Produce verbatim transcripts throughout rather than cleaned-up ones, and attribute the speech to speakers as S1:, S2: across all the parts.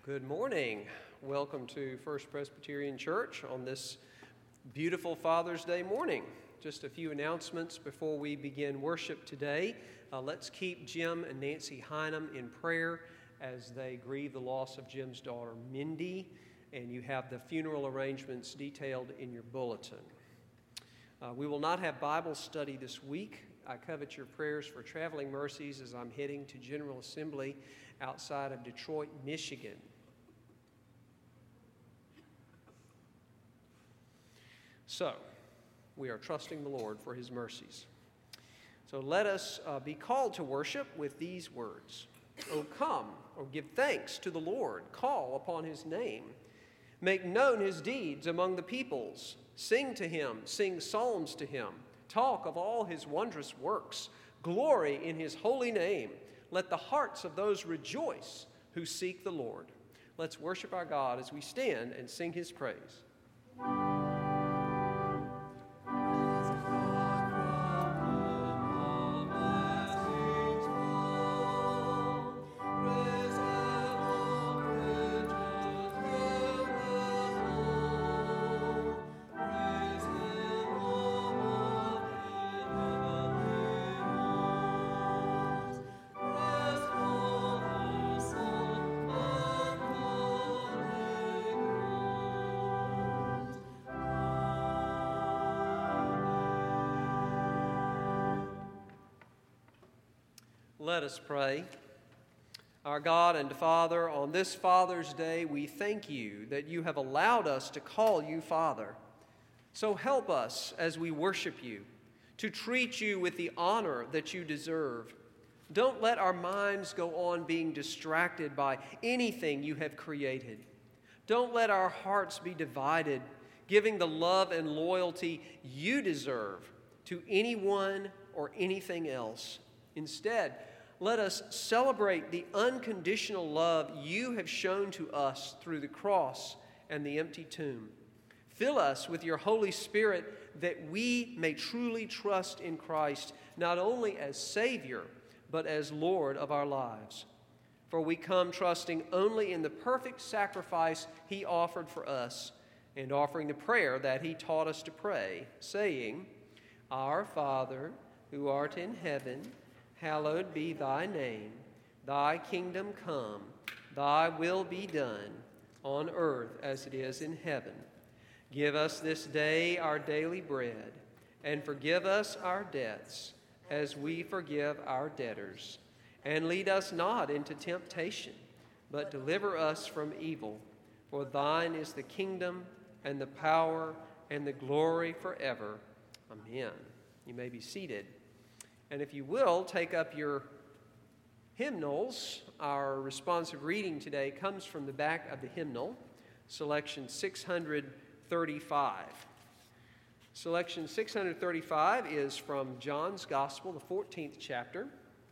S1: Good morning. Welcome to First Presbyterian Church on this beautiful Father's Day morning. Just a few announcements before we begin worship today. Uh, let's keep Jim and Nancy Hynum in prayer as they grieve the loss of Jim's daughter, Mindy, and you have the funeral arrangements detailed in your bulletin. Uh, we will not have Bible study this week. I covet your prayers for traveling mercies as I'm heading to General Assembly outside of Detroit, Michigan. So, we are trusting the Lord for his mercies. So let us uh, be called to worship with these words. O come, or give thanks to the Lord, call upon his name. Make known his deeds among the peoples. Sing to him, sing psalms to him. Talk of all his wondrous works. Glory in his holy name. Let the hearts of those rejoice who seek the Lord. Let's worship our God as we stand and sing his praise. Let us pray. Our God and Father, on this Father's Day, we thank you that you have allowed us to call you Father. So help us as we worship you to treat you with the honor that you deserve. Don't let our minds go on being distracted by anything you have created. Don't let our hearts be divided, giving the love and loyalty you deserve to anyone or anything else. Instead, let us celebrate the unconditional love you have shown to us through the cross and the empty tomb. Fill us with your Holy Spirit that we may truly trust in Christ, not only as Savior, but as Lord of our lives. For we come trusting only in the perfect sacrifice he offered for us, and offering the prayer that he taught us to pray, saying, Our Father, who art in heaven, hallowed be thy name. Thy kingdom come, thy will be done, on earth as it is in heaven. Give us this day our daily bread, and forgive us our debts, as we forgive our debtors. And lead us not into temptation, but deliver us from evil. For thine is the kingdom, and the power, and the glory forever. Amen. You may be seated. And if you will, take up your hymnals. Our responsive reading today comes from the back of the hymnal, selection six hundred thirty-five. Selection six hundred thirty-five is from John's Gospel, the fourteenth chapter.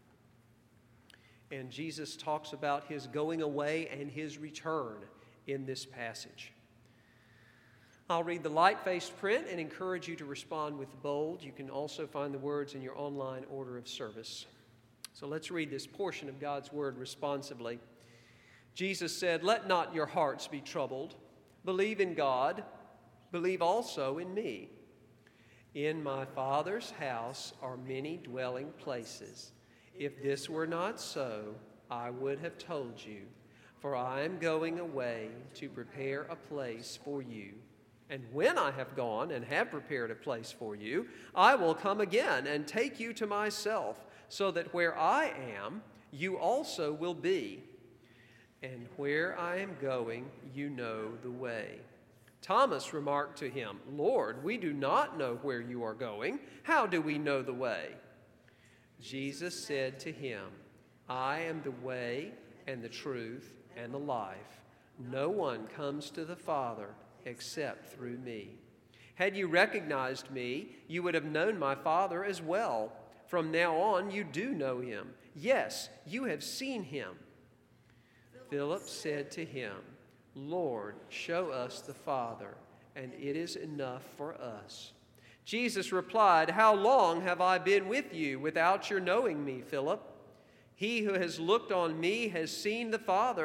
S1: And Jesus talks about his going away and his return in this passage. I'll read the light-faced print and encourage you to respond with bold. You can also find the words in your online order of service. So let's read this portion of God's word responsively. Jesus said, Let not your hearts be troubled. Believe in God. Believe also in me. In my Father's house are many dwelling places. If this were not so, I would have told you. For I am going away to prepare a place for you. And when I have gone and have prepared a place for you, I will come again and take you to myself, so that where I am, you also will be. And where I am going, you know the way. Thomas remarked to him, Lord, we do not know where you are going. How do we know the way? Jesus said to him, I am the way and the truth and the life. No one comes to the Father except through me. Had you recognized me, you would have known my Father as well. From now on, you do know him. Yes, you have seen him. Philip said to him, Lord, show us the Father, and it is enough for us. Jesus replied, How long have I been with you without your knowing me, Philip? He who has looked on me has seen the Father.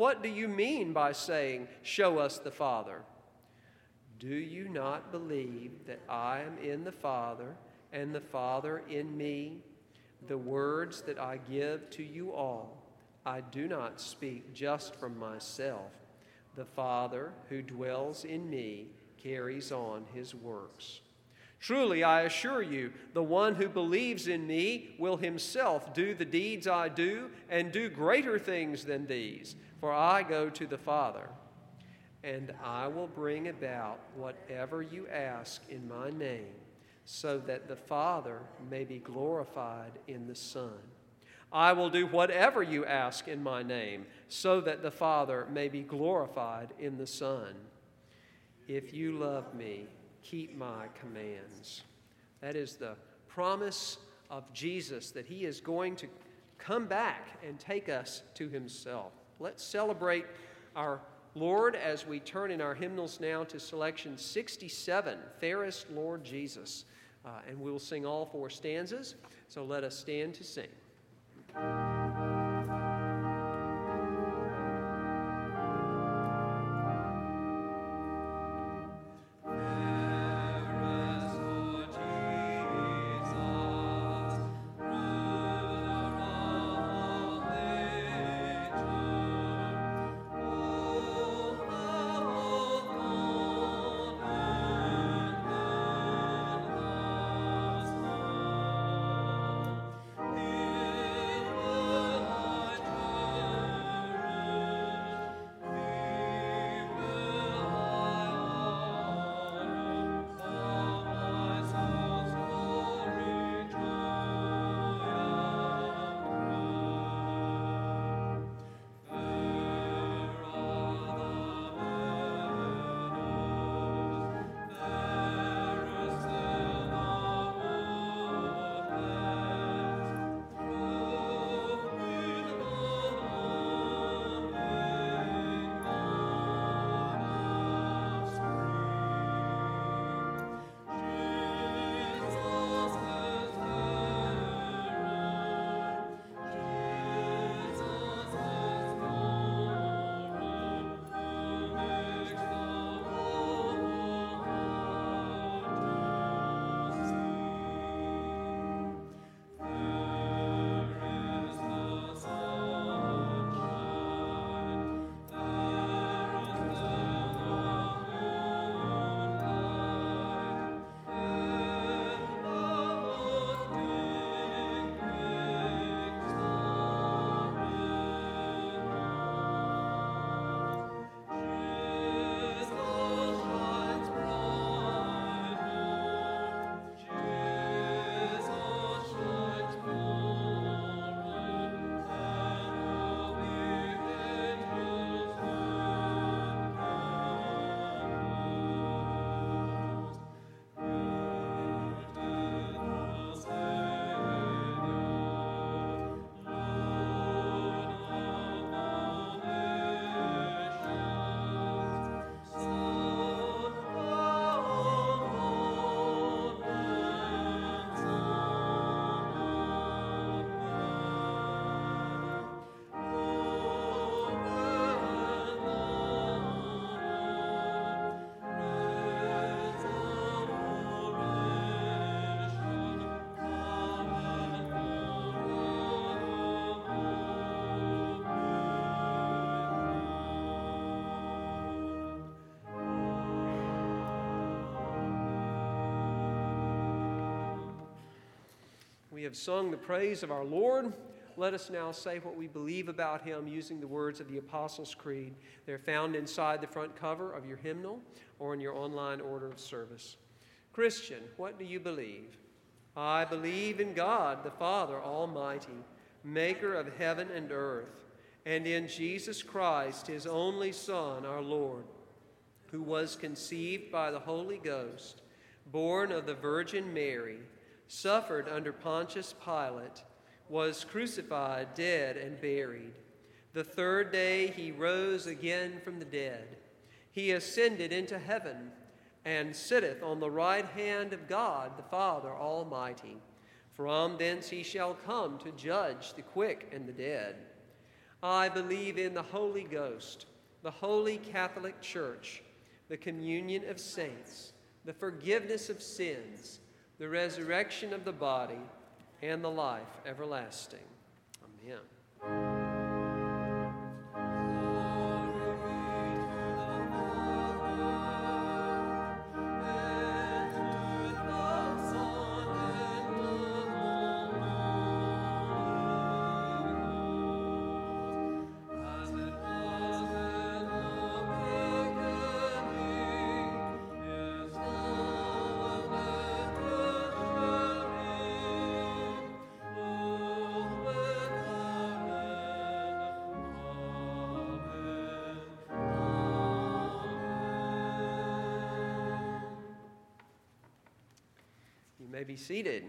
S1: what do you mean by saying, 'Show us the Father'? Do you not believe that I am in the Father, and the Father in me? The words that I give to you all, I do not speak just from myself. The Father who dwells in me carries on his works. Truly, I assure you, the one who believes in me will himself do the deeds I do, and do greater things than these, for I go to the Father. And I will bring about whatever you ask in my name, so that the Father may be glorified in the Son. I will do whatever you ask in my name, so that the Father may be glorified in the Son. If you love me, keep my commands." That is the promise of Jesus, that he is going to come back and take us to himself. Let's celebrate our Lord as we turn in our hymnals now to selection sixty-seven, Fairest Lord Jesus. Uh, and we'll sing all four stanzas, so let us stand to sing. We have sung the praise of our Lord. Let us now say what we believe about him using the words of the Apostles' Creed. They're found inside the front cover of your hymnal or in your online order of service. Christian, what do you believe? I believe in God, the Father Almighty, maker of heaven and earth, and in Jesus Christ, his only Son, our Lord, who was conceived by the Holy Ghost, born of the Virgin Mary, suffered under Pontius Pilate, was crucified, dead, and buried. The third day he rose again from the dead. He ascended into heaven and sitteth on the right hand of God, the Father Almighty. From thence he shall come to judge the quick and the dead. I believe in the Holy Ghost, the Holy Catholic Church, the communion of saints, the forgiveness of sins, the resurrection of the body, and the life everlasting. Amen. May be seated.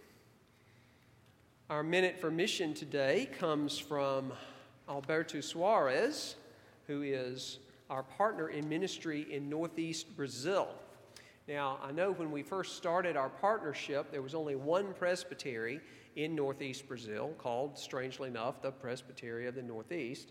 S1: Our minute for mission today comes from Alberto Suarez, who is our partner in ministry in Northeast Brazil. Now, I know when we first started our partnership, there was only one presbytery in Northeast Brazil called, strangely enough, the Presbytery of the Northeast.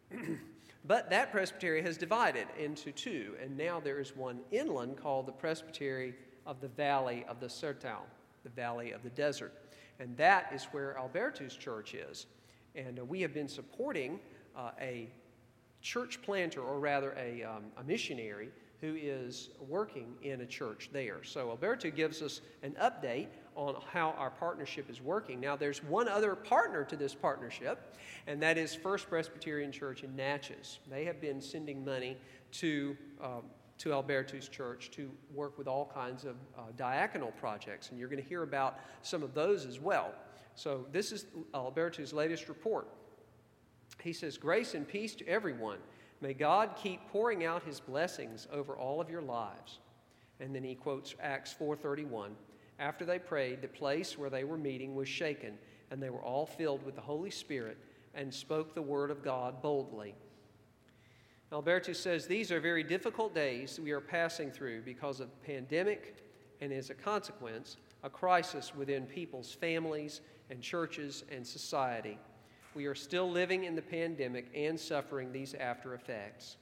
S1: But that presbytery has divided into two, and now there is one inland called the Presbytery of the Valley of the Sertão, the Valley of the Desert. And that is where Alberto's church is. And uh, we have been supporting uh, a church planter, or rather a, um, a missionary, who is working in a church there. So Alberto gives us an update on how our partnership is working. Now, there's one other partner to this partnership, and that is First Presbyterian Church in Natchez. They have been sending money to um, to Alberto's church to work with all kinds of uh, diaconal projects, and you're going to hear about some of those as well. So this is Alberto's latest report. He says, "Grace and peace to everyone. May God keep pouring out his blessings over all of your lives." And then he quotes Acts four thirty-one. After they prayed, the place where they were meeting was shaken, and they were all filled with the Holy Spirit and spoke the word of God boldly. Alberto says, these are very difficult days we are passing through because of the pandemic, and as a consequence, a crisis within people's families and churches and society. We are still living in the pandemic and suffering these after effects.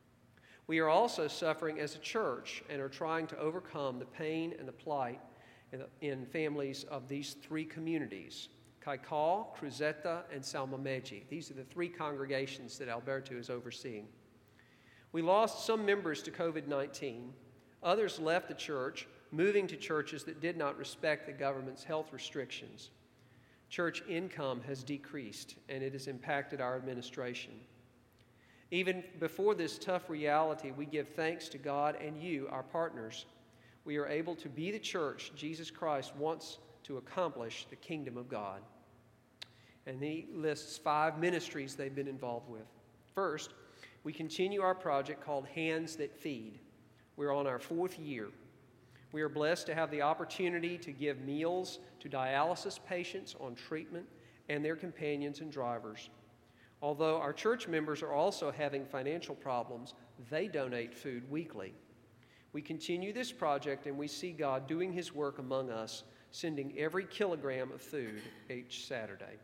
S1: We are also suffering as a church and are trying to overcome the pain and the plight in families of these three communities, Caicó, Cruzeta, and Salmomeji. These are the three congregations that Alberto is overseeing. We lost some members to covid nineteen. Others left the church, moving to churches that did not respect the government's health restrictions. Church income has decreased, and it has impacted our administration. Even before this tough reality, we give thanks to God and you, our partners. We are able to be the church Jesus Christ wants to accomplish the kingdom of God. And he lists five ministries they've been involved with. First, we continue our project called Hands That Feed. We're on our fourth year. We are blessed to have the opportunity to give meals to dialysis patients on treatment and their companions and drivers. Although our church members are also having financial problems, they donate food weekly. We continue this project, and we see God doing his work among us, sending every kilogram of food each Saturday.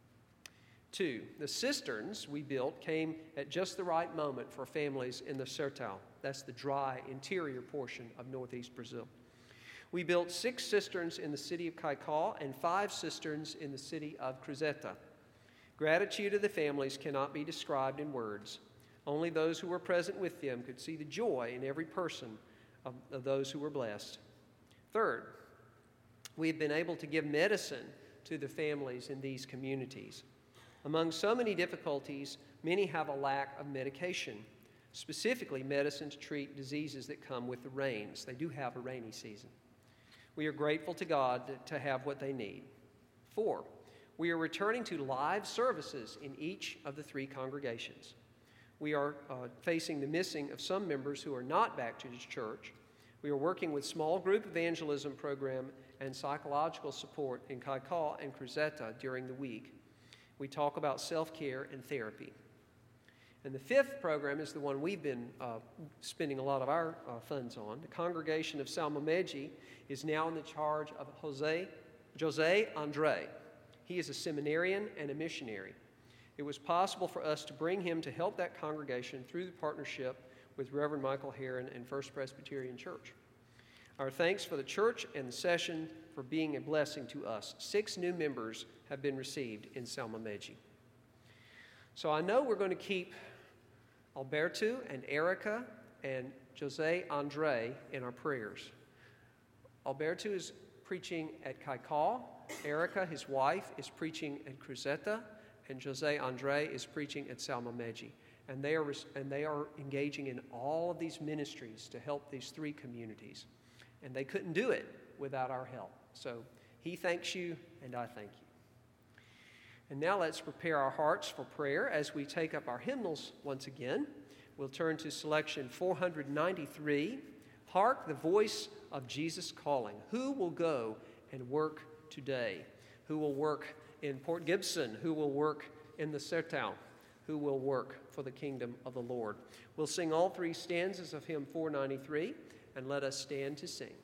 S1: Two, the cisterns we built came at just the right moment for families in the Sertão. That's the dry interior portion of northeast Brazil. We built six cisterns in the city of Caicó and five cisterns in the city of Cruzeta. Gratitude of the families cannot be described in words. Only those who were present with them could see the joy in every person of, of those who were blessed. Third, we've been able to give medicine to the families in these communities. Among so many difficulties, many have a lack of medication, specifically medicine to treat diseases that come with the rains. They do have a rainy season. We are grateful to God to have what they need. Four, we are returning to live services in each of the three congregations. We are uh, facing the missing of some members who are not back to the church. We are working with small group evangelism program and psychological support in Caicó and Cruzeta during the week. We talk about self-care and therapy. And the fifth program is the one we've been uh, spending a lot of our uh, funds on. The congregation of Salmomeji is now in the charge of Jose, Jose Andre. He is a seminarian and a missionary. it was possible for us to bring him to help that congregation through the partnership with Reverend Michael Heron and First Presbyterian Church. Our thanks for the church and the session for being a blessing to us. Six new members have been received in Selma Meji. So I know we're going to keep Alberto and Erica and Jose Andre in our prayers. Alberto is preaching at Caicó. Erica, his wife, is preaching at Cruzeta, and Jose Andre is preaching at Selma Meji. And they are and they are engaging in all of these ministries to help these three communities. And they couldn't do it without our help. So he thanks you, and I thank you. And now let's prepare our hearts for prayer as we take up our hymnals once again. We'll turn to selection four ninety-three, Hark the Voice of Jesus Calling. Who will go and work today? Who will work in Port Gibson? Who will work in the Sertão? Who will work for the kingdom of the Lord? We'll sing all three stanzas of hymn four ninety-three, and let us stand to sing.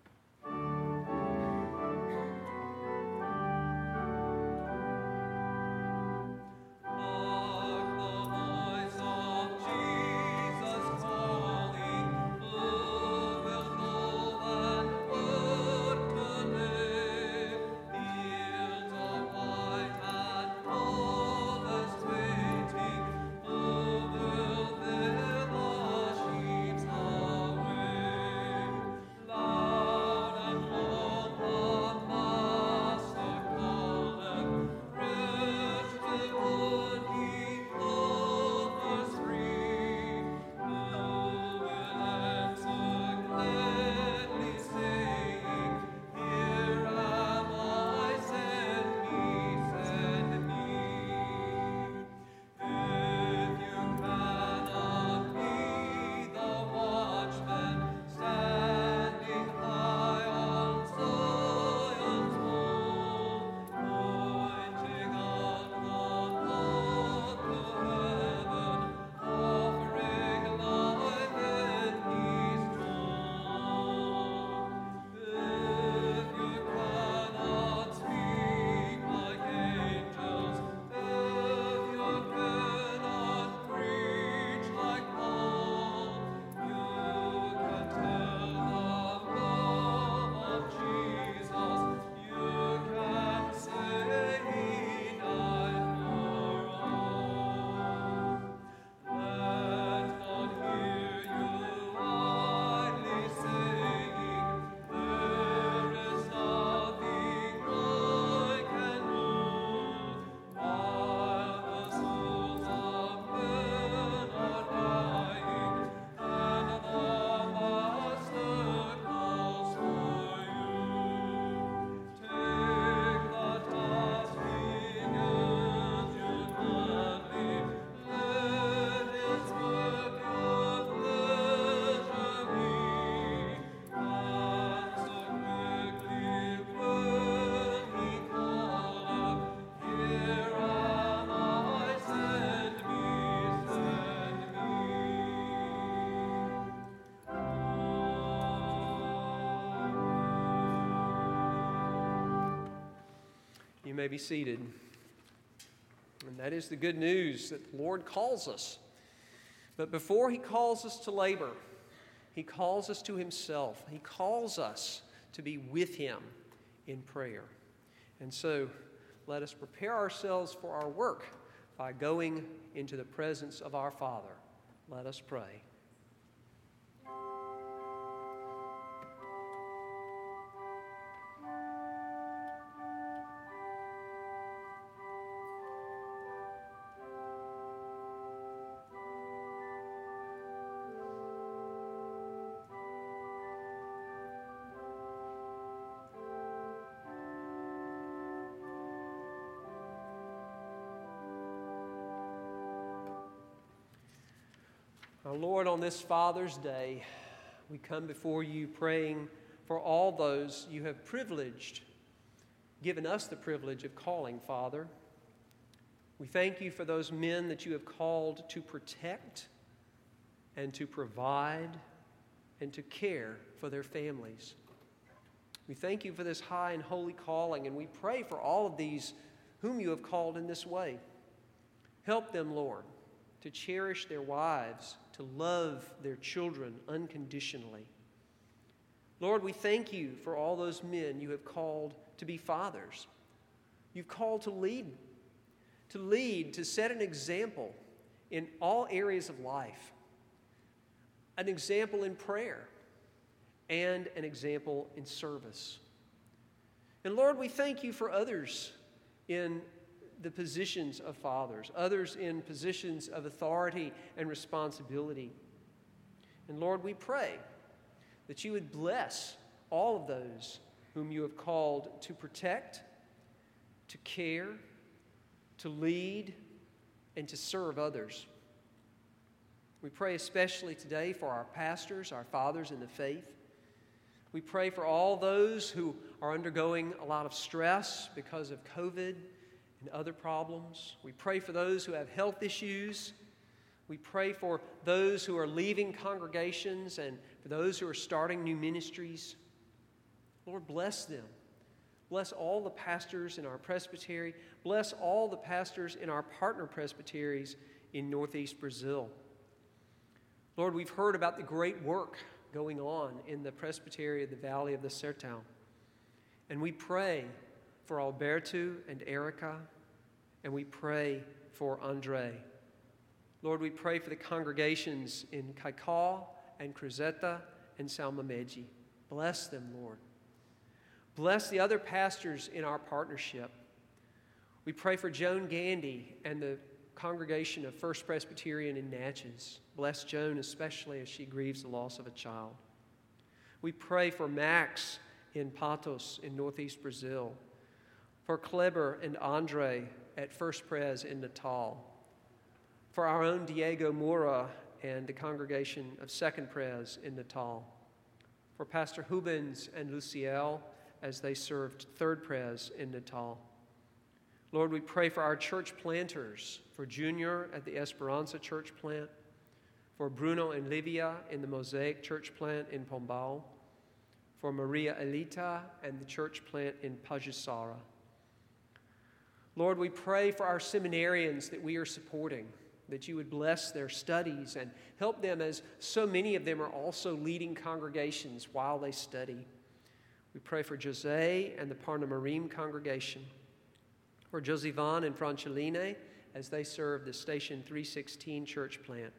S1: You may be seated. And that is the good news that the Lord calls us. But before he calls us to labor, he calls us to himself. He calls us to be with him in prayer. And so let us prepare ourselves for our work by going into the presence of our Father. Let us pray. Our Lord, on this Father's Day, we come before you praying for all those you have privileged, given us the privilege of calling, Father. We thank you for those men that you have called to protect and to provide and to care for their families. We thank you for this high and holy calling, and we pray for all of these whom you have called in this way. Help them, Lord, to cherish their wives, to love their children unconditionally. Lord, we thank you for all those men you have called to be fathers. You've called to lead, to lead, to set an example in all areas of life, an example in prayer, and an example in service. And Lord, we thank you for others in the positions of fathers, others in positions of authority and responsibility. And Lord, we pray that you would bless all of those whom you have called to protect, to care, to lead, and to serve others. We pray especially today for our pastors, our fathers in the faith. We pray for all those who are undergoing a lot of stress because of COVID and other problems. We pray for those who have health issues. We pray for those who are leaving congregations and for those who are starting new ministries. Lord, bless them. Bless all the pastors in our presbytery. Bless all the pastors in our partner presbyteries in Northeast Brazil. Lord, we've heard about the great work going on in the presbytery of the Valley of the Sertão. And we pray for Alberto and Erica, and we pray for Andre. Lord, we pray for the congregations in Caicó and Cruzeta and São Mamede. Bless them, Lord. Bless the other pastors in our partnership. We pray for Joan Gandy and the congregation of First Presbyterian in Natchez. Bless Joan especially as she grieves the loss of a child. We pray for Max in Patos in Northeast Brazil, for Kleber and Andre at First Pres in Natal, for our own Diego Moura and the congregation of Second Pres in Natal, for Pastor Hubens and Luciel as they served Third Pres in Natal. Lord, we pray for our church planters, for Junior at the Esperanza Church Plant, for Bruno and Livia in the Mosaic Church Plant in Pombal, for Maria Elita and the church plant in Pajuçara. Lord, we pray for our seminarians that we are supporting, that you would bless their studies and help them, as so many of them are also leading congregations while they study. We pray for Jose and the Parnamarim congregation, for Josivan and Franceline as they serve the Station three sixteen church plant,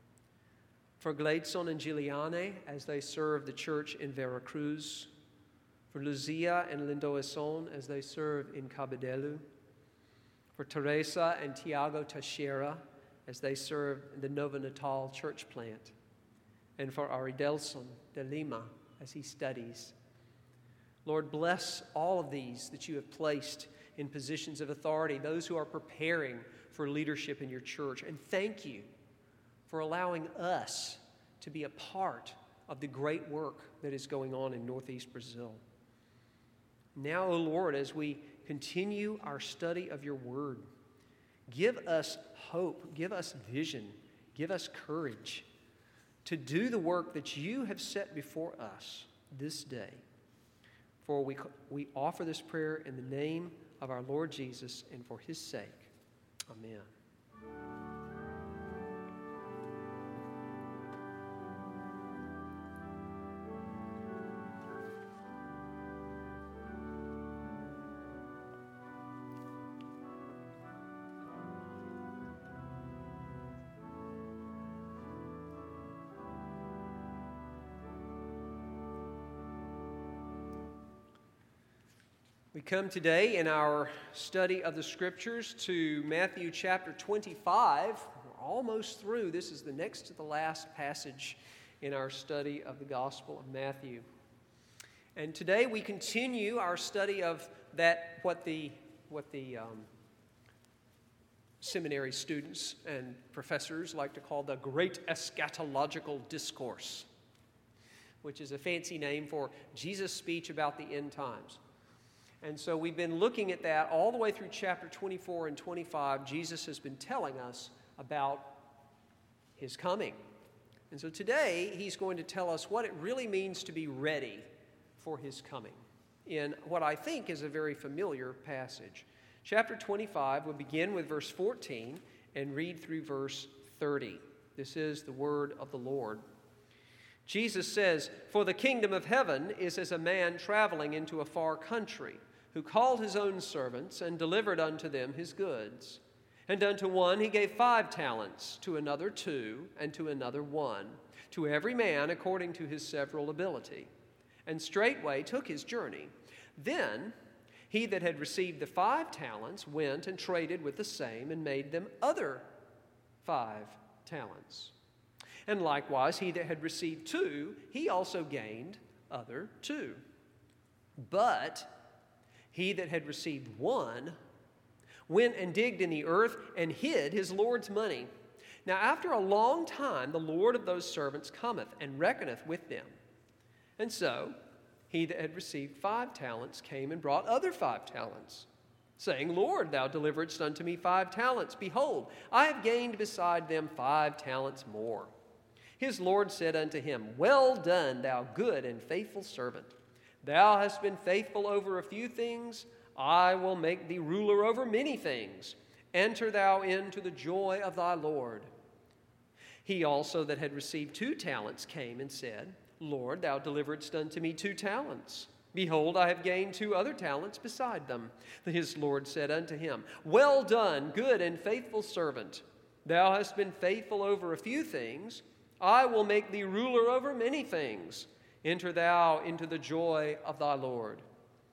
S1: for Gleidson and Giuliane as they serve the church in Veracruz, for Luzia and Lindoason as they serve in Cabedelo, for Teresa and Tiago Teixeira as they serve the Nova Natal church plant, and for Aridelson de Lima as he studies. Lord, bless all of these that you have placed in positions of authority, those who are preparing for leadership in your church. And thank you for allowing us to be a part of the great work that is going on in Northeast Brazil. Now, O Lord, as we continue our study of your word, give us hope, give us vision, give us courage to do the work that you have set before us this day. For we, we offer this prayer in the name of our Lord Jesus and for his sake. Amen. We come today in our study of the Scriptures to Matthew chapter twenty-five. We're almost through. This is the next to the last passage in our study of the Gospel of Matthew. And today we continue our study of that, what the, what the um, seminary students and professors like to call the Great Eschatological Discourse, which is a fancy name for Jesus' speech about the end times. And so we've been looking at that all the way through chapter twenty-four and twenty-five. Jesus has been telling us about his coming. And so today he's going to tell us what it really means to be ready for his coming in what I think is a very familiar passage. Chapter twenty-five will begin with verse fourteen and read through verse thirty. This is the word of the Lord. Jesus says, "For the kingdom of heaven is as a man traveling into a far country, who called his own servants and delivered unto them his goods. And unto one he gave five talents, to another two, and to another one, to every man according to his several ability. And straightway took his journey. Then he that had received the five talents went and traded with the same, and made them other five talents. And likewise he that had received two, he also gained other two. But he that had received one went and digged in the earth and hid his Lord's money. Now after a long time the Lord of those servants cometh and reckoneth with them. And so he that had received five talents came and brought other five talents, saying, Lord, thou deliveredst unto me five talents. Behold, I have gained beside them five talents more. His Lord said unto him, Well done, thou good and faithful servant. Thou hast been faithful over a few things. I will make thee ruler over many things. Enter thou into the joy of thy Lord. He also that had received two talents came and said, Lord, thou deliveredst unto me two talents. Behold, I have gained two other talents beside them. His Lord said unto him, Well done, good and faithful servant. Thou hast been faithful over a few things. I will make thee ruler over many things. Enter thou into the joy of thy Lord.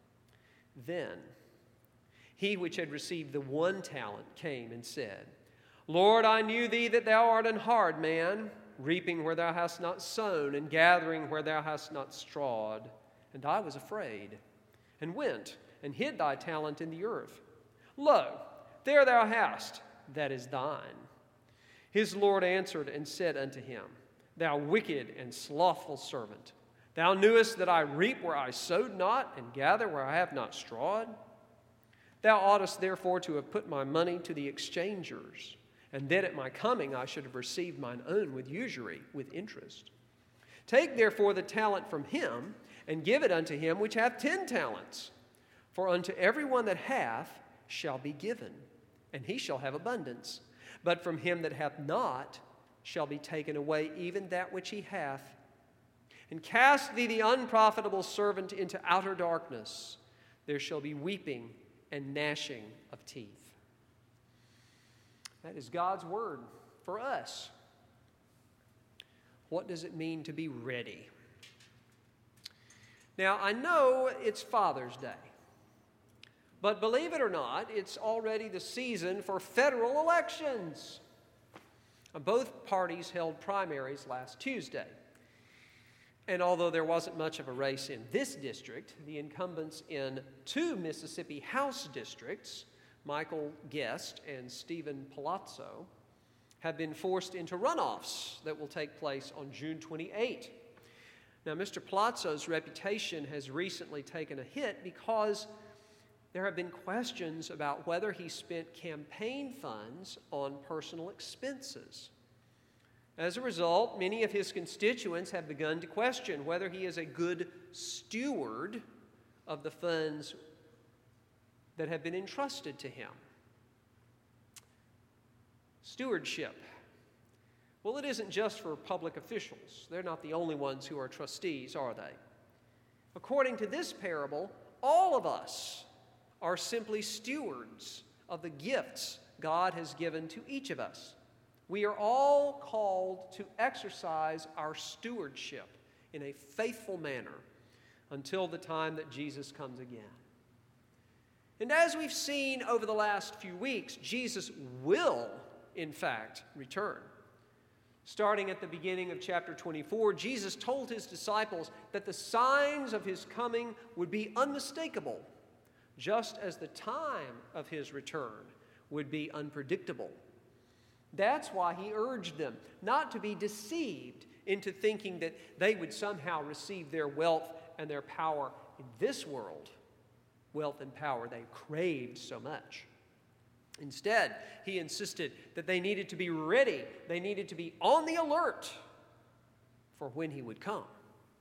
S1: Then he which had received the one talent came and said, Lord, I knew thee that thou art an hard man, reaping where thou hast not sown, and gathering where thou hast not strawed. And I was afraid, and went and hid thy talent in the earth. Lo, there thou hast, that is thine. His Lord answered and said unto him, Thou wicked and slothful servant, thou knewest that I reap where I sowed not, and gather where I have not strawed? Thou oughtest therefore to have put my money to the exchangers, and then at my coming I should have received mine own with usury, with interest. Take therefore the talent from him, and give it unto him which hath ten talents. For unto every one that hath shall be given, and he shall have abundance. But from him that hath not shall be taken away even that which he hath. And cast thee the unprofitable servant into outer darkness. There shall be weeping and gnashing of teeth. That is God's word for us. What does it mean to be ready? Now, I know it's Father's Day, but believe it or not, it's already the season for federal elections. Both parties held primaries last Tuesday. And although there wasn't much of a race in this district, the incumbents in two Mississippi House districts, Michael Guest and Stephen Palazzo, have been forced into runoffs that will take place on June twenty-eighth. Now, Mister Palazzo's reputation has recently taken a hit because there have been questions about whether he spent campaign funds on personal expenses. As a result, many of his constituents have begun to question whether he is a good steward of the funds that have been entrusted to him. Stewardship. Well, it isn't just for public officials. They're not the only ones who are trustees, are they? According to this parable, all of us are simply stewards of the gifts God has given to each of us. We are all called to exercise our stewardship in a faithful manner until the time that Jesus comes again. And as we've seen over the last few weeks, Jesus will, in fact, return. Starting at the beginning of chapter twenty-four, Jesus told his disciples that the signs of his coming would be unmistakable, just as the time of his return would be unpredictable. That's why he urged them not to be deceived into thinking that they would somehow receive their wealth and their power in this world, wealth and power they craved so much. Instead, he insisted that they needed to be ready, they needed to be on the alert for when he would come.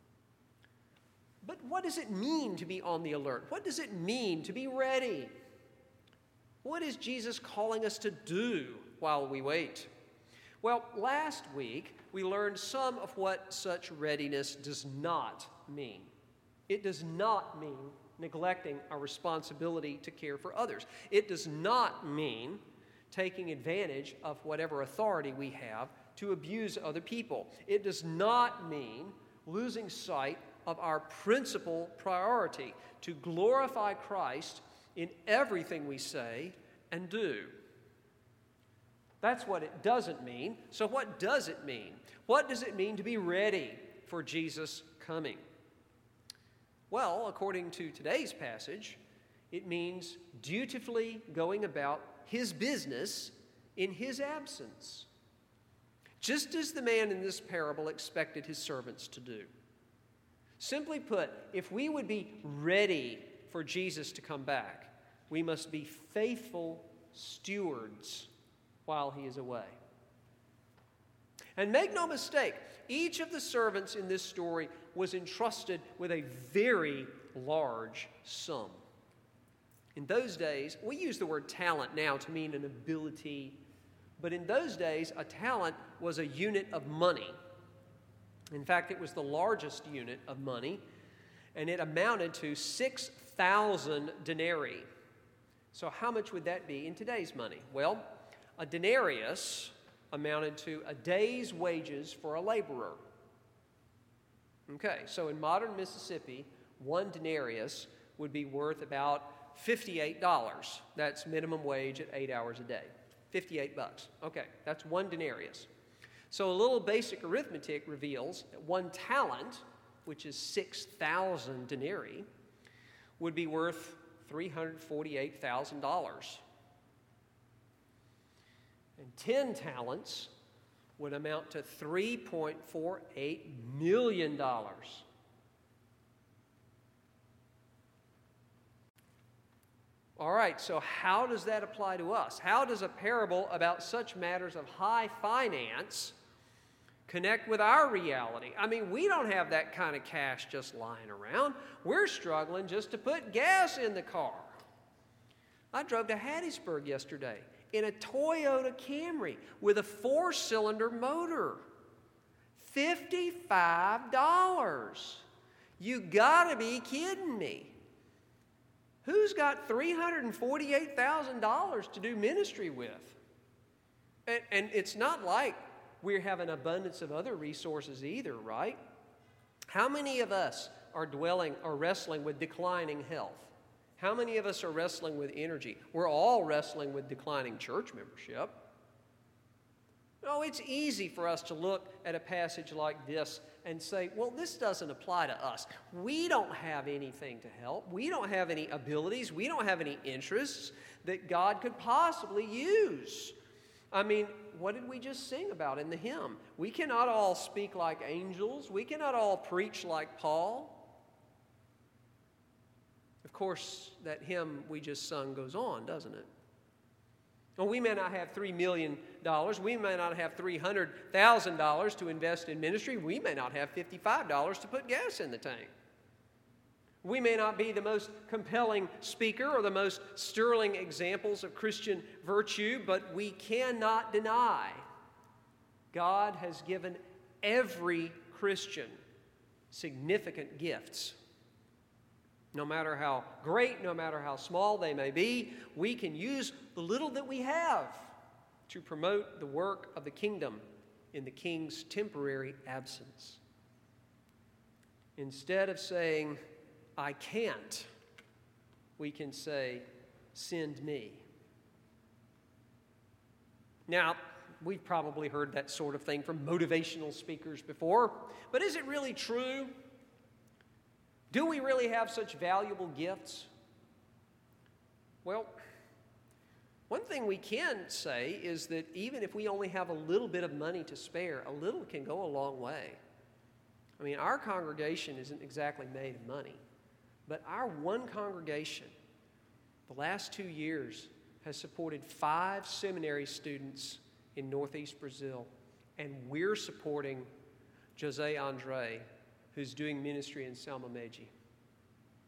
S1: But what does it mean to be on the alert? What does it mean to be ready? What is Jesus calling us to do while we wait? Well, last week we learned some of what such readiness does not mean. It does not mean neglecting our responsibility to care for others. It does not mean taking advantage of whatever authority we have to abuse other people. It does not mean losing sight of our principal priority, to glorify Christ in everything we say and do. That's what it doesn't mean. So what does it mean? What does it mean to be ready for Jesus' coming? Well, according to today's passage, it means dutifully going about his business in his absence, just as the man in this parable expected his servants to do. Simply put, if we would be ready for Jesus to come back, we must be faithful stewards while he is away. And make no mistake, each of the servants in this story was entrusted with a very large sum. In those days, we use the word talent now to mean an ability, but in those days, a talent was a unit of money. In fact, it was the largest unit of money, and it amounted to six thousand denarii. So how much would that be in today's money? Well, a denarius amounted to a day's wages for a laborer. Okay, so in modern Mississippi, one denarius would be worth about fifty-eight dollars. That's minimum wage at eight hours a day. fifty-eight bucks. Okay, that's one denarius. So a little basic arithmetic reveals that one talent, which is six thousand denarii, would be worth three hundred forty-eight thousand dollars. And ten talents would amount to three point four eight million dollars. All right, so how does that apply to us? How does a parable about such matters of high finance connect with our reality? I mean, we don't have that kind of cash just lying around. We're struggling just to put gas in the car. I drove to Hattiesburg yesterday in a Toyota Camry with a four-cylinder motor. fifty-five dollars. You gotta be kidding me. Who's got three hundred forty-eight thousand dollars to do ministry with? And, and it's not like we have an abundance of other resources either, right? How many of us are dwelling or wrestling with declining health? How many of us are wrestling with energy? We're all wrestling with declining church membership. Oh, it's easy for us to look at a passage like this and say, well, this doesn't apply to us. We don't have anything to help. We don't have any abilities. We don't have any interests that God could possibly use. I mean, what did we just sing about in the hymn? We cannot all speak like angels. We cannot all preach like Paul. Of course, that hymn we just sung goes on, doesn't it? Well, we may not have three million dollars. We may not have three hundred thousand dollars to invest in ministry. We may not have fifty-five dollars to put gas in the tank. We may not be the most compelling speaker or the most sterling examples of Christian virtue, but we cannot deny God has given every Christian significant gifts. No matter how great, no matter how small they may be, we can use the little that we have to promote the work of the kingdom in the king's temporary absence. Instead of saying, I can't, we can say, send me. Now, we've probably heard that sort of thing from motivational speakers before, but is it really true? Do we really have such valuable gifts? Well, one thing we can say is that even if we only have a little bit of money to spare, a little can go a long way. I mean, our congregation isn't exactly made of money, but our one congregation, the last two years, has supported five seminary students in Northeast Brazil, and we're supporting Jose Andre, who's doing ministry in Selma Meiji.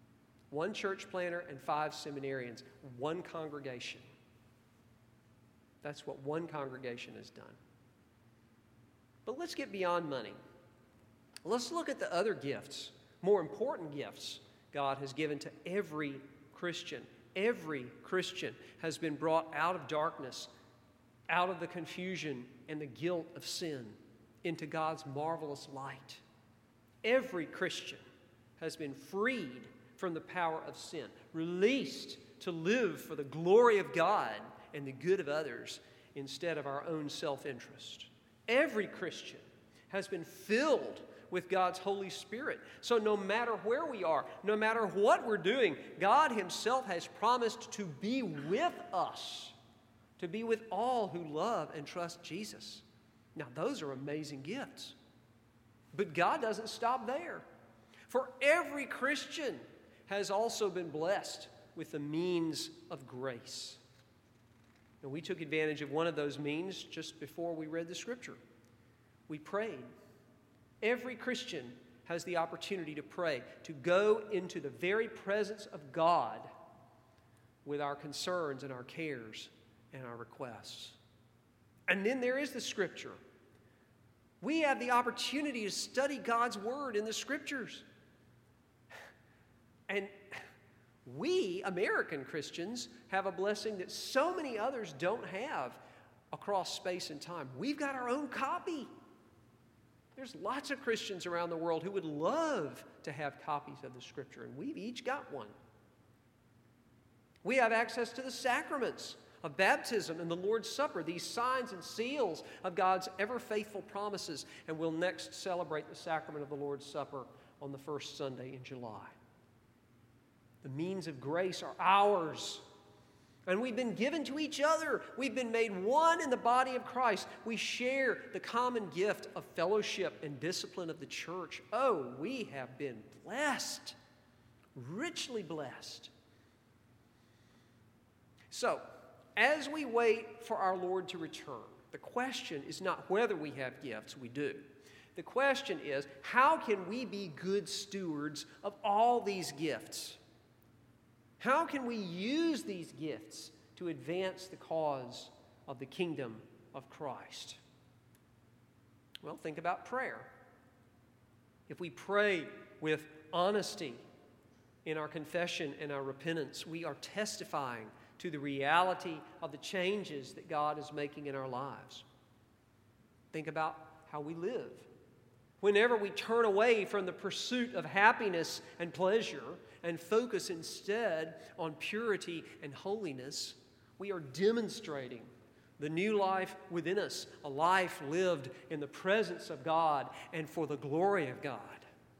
S1: One church planter and five seminarians, one congregation. That's what one congregation has done. But let's get beyond money. Let's look at the other gifts, more important gifts God has given to every Christian. Every Christian has been brought out of darkness, out of the confusion and the guilt of sin, into God's marvelous light. Every Christian has been freed from the power of sin, released to live for the glory of God and the good of others instead of our own self-interest. Every Christian has been filled with God's Holy Spirit. So no matter where we are, no matter what we're doing, God Himself has promised to be with us, to be with all who love and trust Jesus. Now, those are amazing gifts. But God doesn't stop there. For every Christian has also been blessed with the means of grace. And we took advantage of one of those means just before we read the Scripture. We prayed. Every Christian has the opportunity to pray, to go into the very presence of God with our concerns and our cares and our requests. And then there is the Scripture. We have the opportunity to study God's Word in the Scriptures. And we, American Christians, have a blessing that so many others don't have across space and time. We've got our own copy. There's lots of Christians around the world who would love to have copies of the Scripture, and we've each got one. We have access to the sacraments of baptism and the Lord's Supper, these signs and seals of God's ever-faithful promises, and we'll next celebrate the sacrament of the Lord's Supper on the first Sunday in July. The means of grace are ours, and we've been given to each other. We've been made one in the body of Christ. We share the common gift of fellowship and discipline of the church. Oh, we have been blessed, richly blessed. So, as we wait for our Lord to return, the question is not whether we have gifts, we do. The question is, how can we be good stewards of all these gifts? How can we use these gifts to advance the cause of the kingdom of Christ? Well, think about prayer. If we pray with honesty in our confession and our repentance, we are testifying to the reality of the changes that God is making in our lives. Think about how we live. Whenever we turn away from the pursuit of happiness and pleasure and focus instead on purity and holiness, we are demonstrating the new life within us, a life lived in the presence of God and for the glory of God.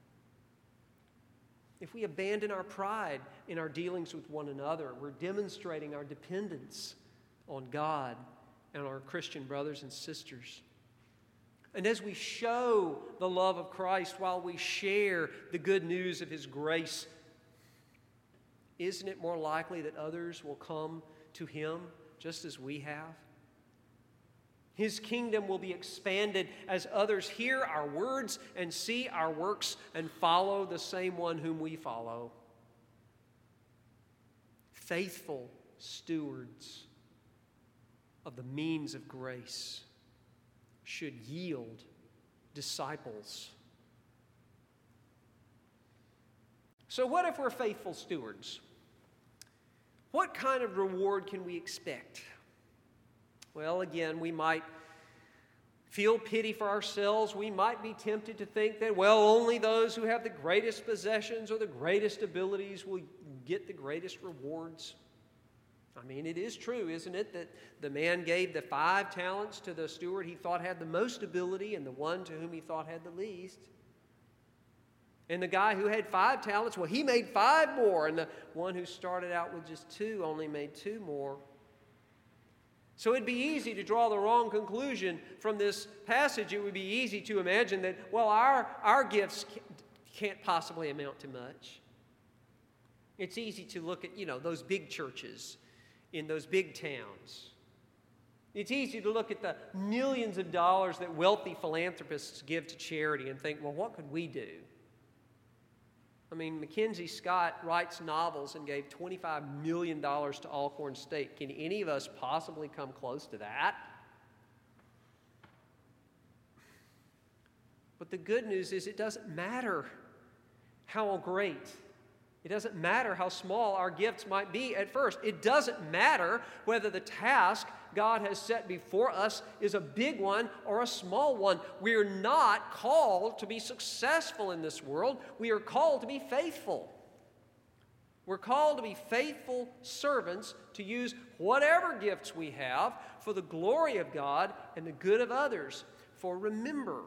S1: If we abandon our pride in our dealings with one another, we're demonstrating our dependence on God and our Christian brothers and sisters. And as we show the love of Christ while we share the good news of His grace, isn't it more likely that others will come to Him just as we have? His kingdom will be expanded as others hear our words and see our works and follow the same one whom we follow. Faithful stewards of the means of grace should yield disciples. So what if we're faithful stewards? What kind of reward can we expect? Well, again, we might feel pity for ourselves. We might be tempted to think that, well, only those who have the greatest possessions or the greatest abilities will get the greatest rewards. I mean, it is true, isn't it, that the man gave the five talents to the steward he thought had the most ability and the one to whom he thought had the least. And the guy who had five talents, well, he made five more, and the one who started out with just two only made two more. So it'd be easy to draw the wrong conclusion from this passage. It would be easy to imagine that, well, our, our gifts can't possibly amount to much. It's easy to look at, you know, those big churches in those big towns. It's easy to look at the millions of dollars that wealthy philanthropists give to charity and think, well, what could we do? I mean, Mackenzie Scott writes novels and gave twenty-five million dollars to Alcorn State. Can any of us possibly come close to that? But the good news is it doesn't matter how great, it doesn't matter how small our gifts might be at first. It doesn't matter whether the task God has set before us is a big one or a small one. We're not called to be successful in this world. We are called to be faithful. We're called to be faithful servants, to use whatever gifts we have for the glory of God and the good of others. For remember,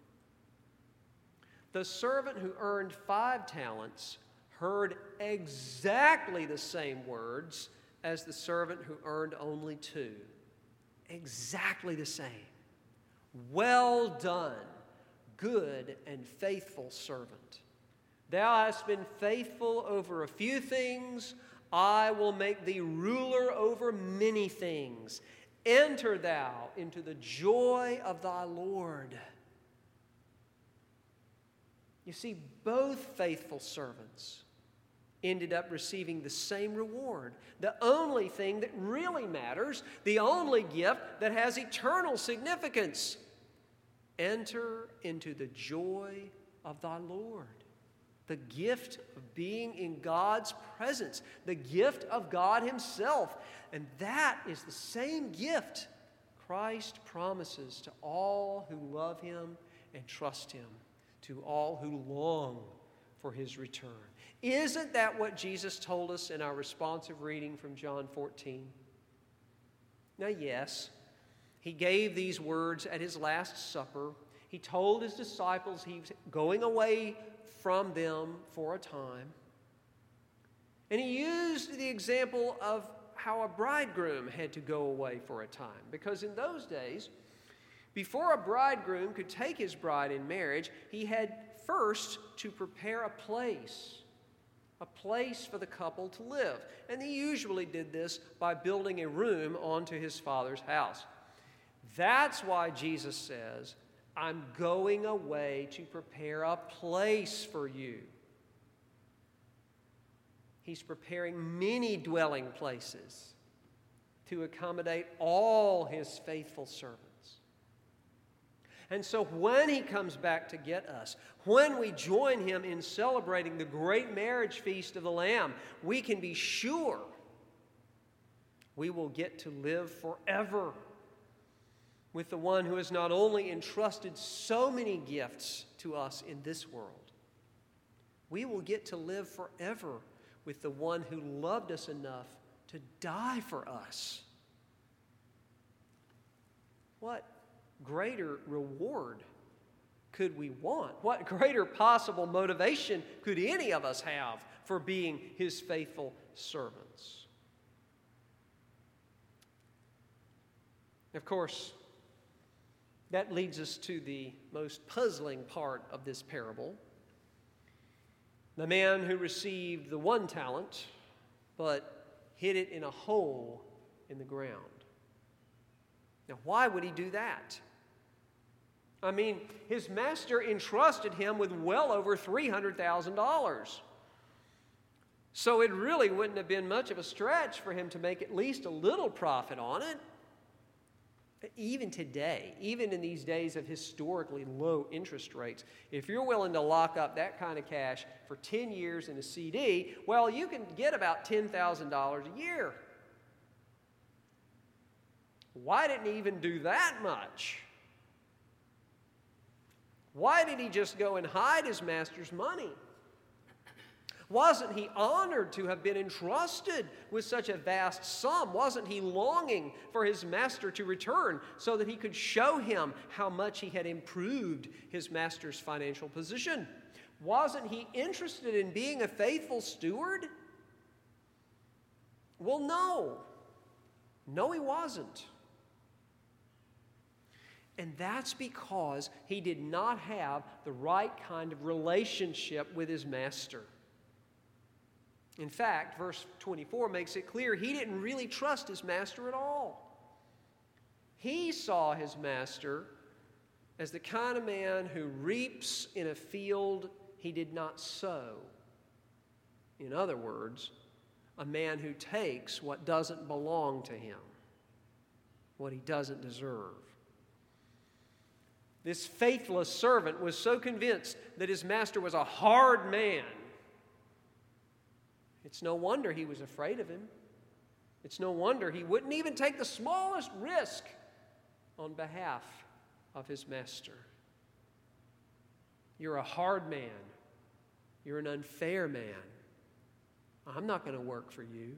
S1: the servant who earned five talents heard exactly the same words as the servant who earned only two. Exactly the same. Well done, good and faithful servant. Thou hast been faithful over a few things, I will make thee ruler over many things. Enter thou into the joy of thy Lord. You see, both faithful servants ended up receiving the same reward. The only thing that really matters, the only gift that has eternal significance. Enter into the joy of thy Lord. The gift of being in God's presence, the gift of God Himself. And that is the same gift Christ promises to all who love Him and trust Him, to all who long for His return. Isn't that what Jesus told us in our responsive reading from John fourteen? Now, yes, He gave these words at His Last Supper. He told His disciples He was going away from them for a time. And He used the example of how a bridegroom had to go away for a time. Because in those days, before a bridegroom could take his bride in marriage, he had first to prepare a place, a place for the couple to live. And he usually did this by building a room onto his father's house. That's why Jesus says, I'm going away to prepare a place for you. He's preparing many dwelling places to accommodate all His faithful servants. And so when He comes back to get us, when we join Him in celebrating the great marriage feast of the Lamb, we can be sure we will get to live forever with the one who has not only entrusted so many gifts to us in this world, we will get to live forever with the one who loved us enough to die for us. What greater reward could we want? What greater possible motivation could any of us have for being His faithful servants? Of course, that leads us to the most puzzling part of this parable. The man who received the one talent, but hid it in a hole in the ground. Now, why would he do that? I mean, his master entrusted him with well over three hundred thousand dollars. So it really wouldn't have been much of a stretch for him to make at least a little profit on it. Even today, even in these days of historically low interest rates, if you're willing to lock up that kind of cash for ten years in a C D, well, you can get about ten thousand dollars a year. Why didn't he even do that much? Why did he just go and hide his master's money? Wasn't he honored to have been entrusted with such a vast sum? Wasn't he longing for his master to return so that he could show him how much he had improved his master's financial position? Wasn't he interested in being a faithful steward? Well, no. No, he wasn't. And that's because he did not have the right kind of relationship with his master. In fact, verse twenty-four makes it clear he didn't really trust his master at all. He saw his master as the kind of man who reaps in a field he did not sow In other words, a man who takes what doesn't belong to him, what he doesn't deserve. This faithless servant was so convinced that his master was a hard man. It's no wonder he was afraid of him. It's no wonder he wouldn't even take the smallest risk on behalf of his master. You're a hard man. You're an unfair man. I'm not going to work for you.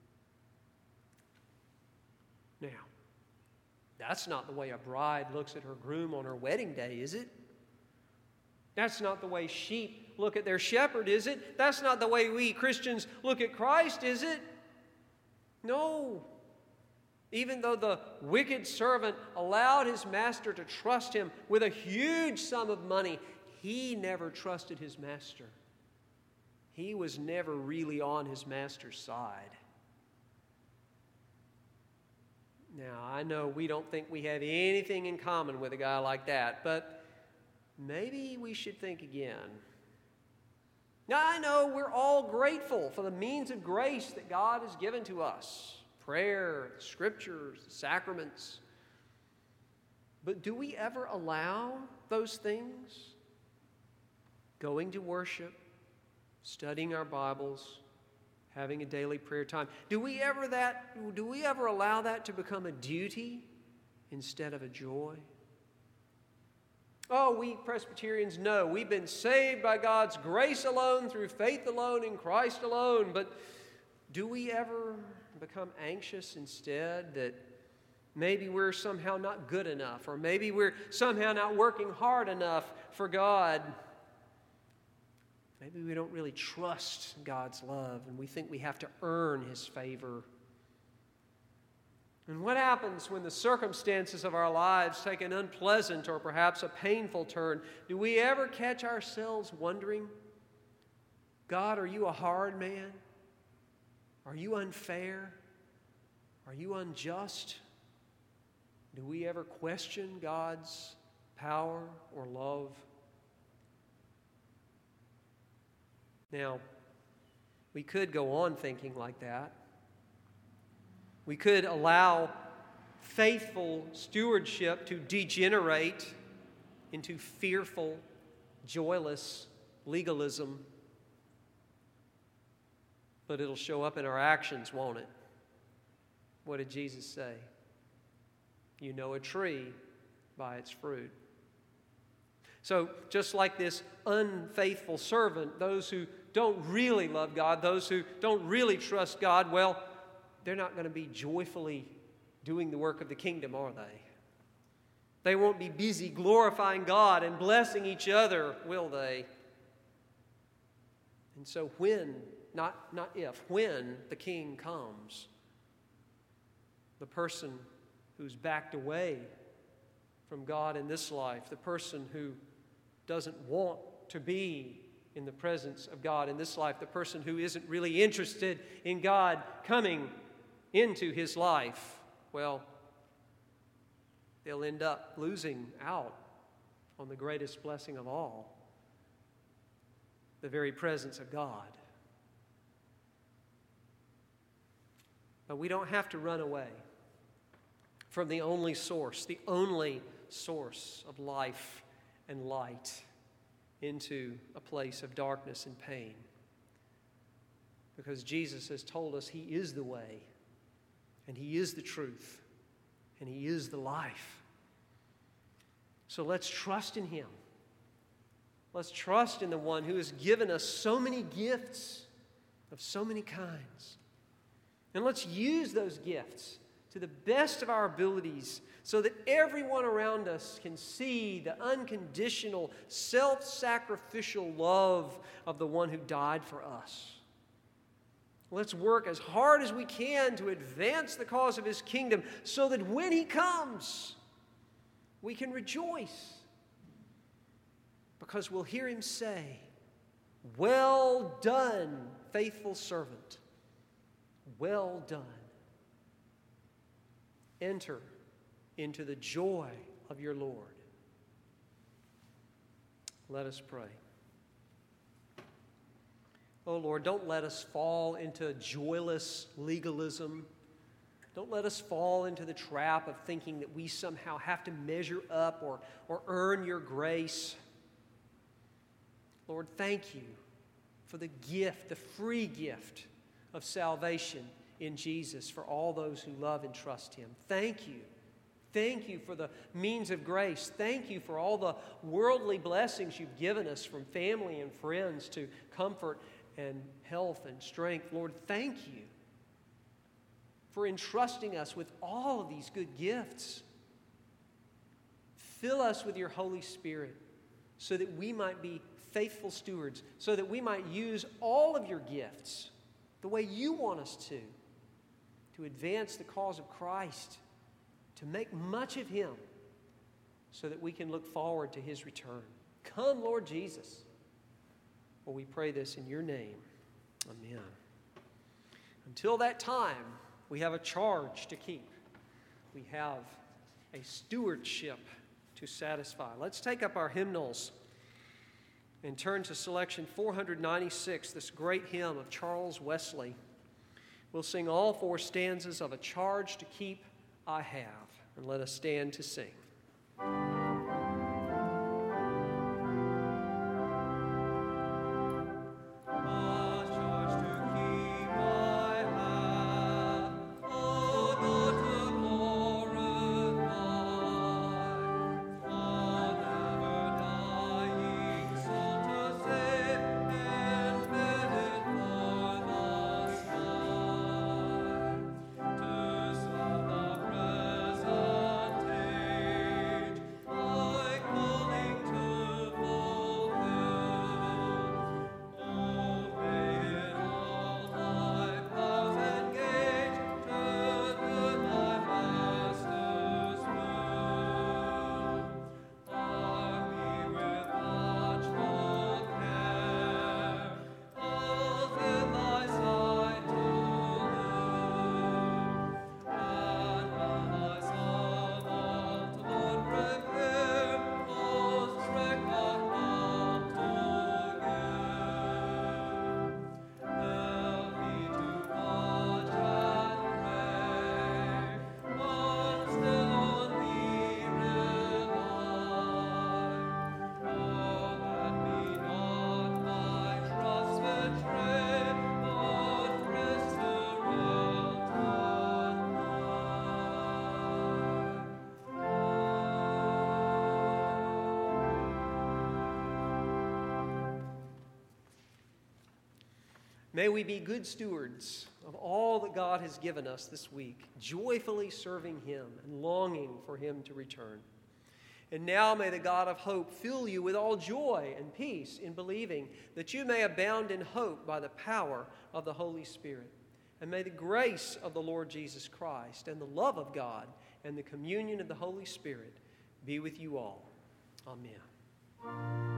S1: Now, that's not the way a bride looks at her groom on her wedding day, is it? That's not the way sheep look at their shepherd, is it? That's not the way we Christians look at Christ, is it? No. Even though the wicked servant allowed his master to trust him with a huge sum of money, he never trusted his master. He was never really on his master's side. Now, I know we don't think we have anything in common with a guy like that, but maybe we should think again. Now, I know we're all grateful for the means of grace that God has given to us. Prayer, the scriptures, the sacraments. But do we ever allow those things? Going to worship, studying our Bibles, having a daily prayer time. Do we ever that do we ever allow that to become a duty instead of a joy? Oh, we Presbyterians know we've been saved by God's grace alone, through faith alone, in Christ alone. But do we ever become anxious instead that maybe we're somehow not good enough, or maybe we're somehow not working hard enough for God? Maybe we don't really trust God's love, and we think we have to earn His favor. And what happens when the circumstances of our lives take an unpleasant or perhaps a painful turn? Do we ever catch ourselves wondering, God, are you a hard man? Are you unfair? Are you unjust? Do we ever question God's power or love? Now, we could go on thinking like that. We could allow faithful stewardship to degenerate into fearful, joyless legalism. But it'll show up in our actions, won't it? What did Jesus say? You know a tree by its fruit. So, just like this unfaithful servant, those who don't really love God, those who don't really trust God, well, they're not going to be joyfully doing the work of the kingdom, are they? They won't be busy glorifying God and blessing each other, will they? And so when, not, not if, when the king comes, the person who's backed away from God in this life, the person who doesn't want to be in the presence of God in this life, the person who isn't really interested in God coming into his life, well, they'll end up losing out on the greatest blessing of all, the very presence of God. But we don't have to run away from the only source, the only source of life and light, into a place of darkness and pain. Because Jesus has told us He is the way, and He is the truth, and He is the life. So let's trust in Him. Let's trust in the one who has given us so many gifts of so many kinds. And let's use those gifts to the best of our abilities so that everyone around us can see the unconditional, self-sacrificial love of the one who died for us. Let's work as hard as we can to advance the cause of His kingdom so that when He comes, we can rejoice because we'll hear Him say, "Well done, faithful servant. Well done." Enter into the joy of your Lord. Let us pray. Oh Lord, don't let us fall into joyless legalism. Don't let us fall into the trap of thinking that we somehow have to measure up or, or earn your grace. Lord, thank you for the gift, the free gift of salvation in Jesus for all those who love and trust him. Thank you. Thank you for the means of grace. Thank you for all the worldly blessings you've given us, from family and friends to comfort and health and strength. Lord, thank you for entrusting us with all of these good gifts. Fill us with your Holy Spirit so that we might be faithful stewards, so that we might use all of your gifts the way you want us to, to advance the cause of Christ, to make much of him, so that we can look forward to his return. Come, Lord Jesus. Well, we pray this in your name. Amen. Until that time, we have a charge to keep. We have a stewardship to satisfy. Let's take up our hymnals and turn to selection four ninety-six, this great hymn of Charles Wesley. We'll sing all four stanzas of A Charge to Keep I Have, and let us stand to sing. May we be good stewards of all that God has given us this week, joyfully serving him and longing for him to return. And now may the God of hope fill you with all joy and peace in believing, that you may abound in hope by the power of the Holy Spirit. And may the grace of the Lord Jesus Christ and the love of God and the communion of the Holy Spirit be with you all. Amen.